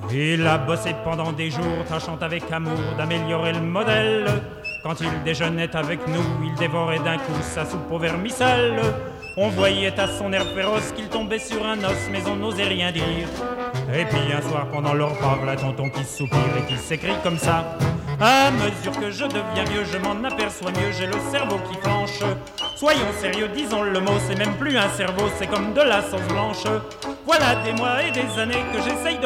Il a bossé pendant des jours, tâchant avec amour d'améliorer le modèle. Quand il déjeunait avec nous, il dévorait d'un coup sa soupe au vermicelle. On voyait à son air féroce qu'il tombait sur un os, mais on n'osait rien dire. Et puis un soir pendant le repas, voilà tonton qui soupire et qui s'écrie comme ça: à mesure que je deviens vieux, je m'en aperçois mieux, j'ai le cerveau qui flanche. Soyons sérieux, disons le mot, c'est même plus un cerveau, c'est comme de la sauce blanche. Voilà des mois et des années que j'essaye de